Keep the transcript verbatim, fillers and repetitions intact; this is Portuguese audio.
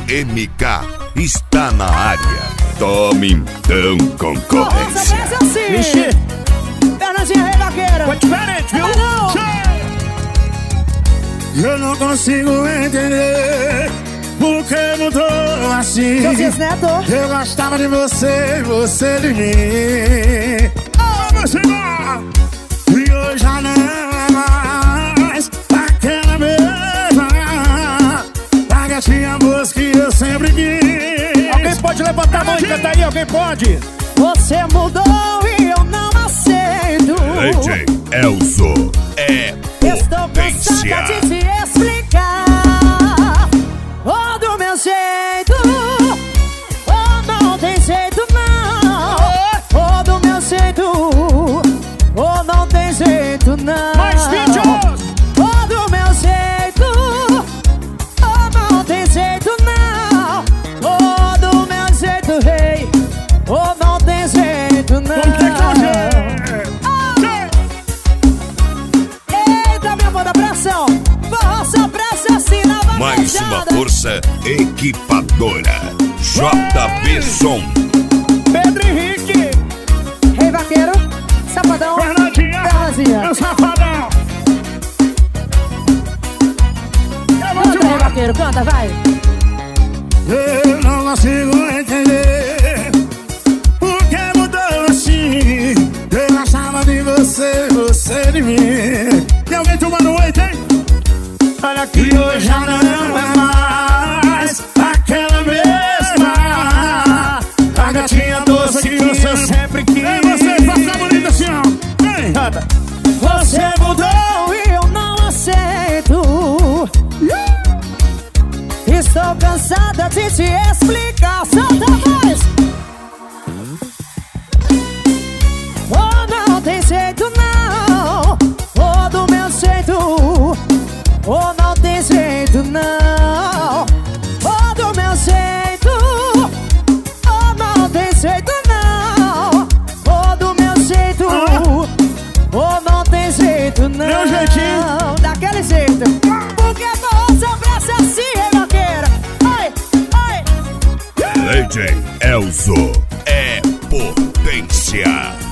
M K está na área. Tome então, concorrência. Vixe, Fernandinha Rei Vaqueiro. foi diferente, viu? Não. Eu não consigo entender por que mudou assim. Josias Neto. Eu gostava de você, você de mim. Oh, você não. E hoje já não é mais aquela mesma a gatinha moça que eu sempre quis. Alguém pode levantar a mão e cantar aí? Alguém pode? Você mudou e eu não aceito. D J Elzo é Estou potência. cansada de te explicar. Oh, do meu jeito. Oh, não tem jeito não. Oh, do meu jeito. Oh, não tem jeito não. Mais vídeos! Oh, do meu jeito. Oh, não tem jeito não. Oh, do meu jeito, rei. Oh, não tem jeito não. Vamos ter que dar um jeito. Eita, minha mão da pressão. Força, pressa, assim na vaquejada. Mais uma força equipadora. J B Som. Pedro Henrique, Rei Vaqueiro, Safadão, Fernandinha, Fernandinha. o Safadão. Eu vou te Canta, Rei Vaqueiro, canta, vai. Eu não consigo entender por que mudou assim. Eu gostava de você, você de mim. Tem alguém tomando oito, hein? Olha que hoje já não é mais aquela mesma a gatinha doce que você sempre quis. Ei, você, faça bonita assim, ó. Vem, canta. Você mudou e eu não aceito. Estou cansada de te explicar. Solta a voz. Oh, não tem jeito não. Oh, do meu jeito. Oh, não tem jeito não. Oh, do meu jeito. Oh, não tem jeito não. Oh, do meu jeito. Oh, não tem jeito não. Meu jeitinho. Daquele jeito. Porque você pressa assim, Rei Vaqueiro. Ai, ai. D J Elzo é potência.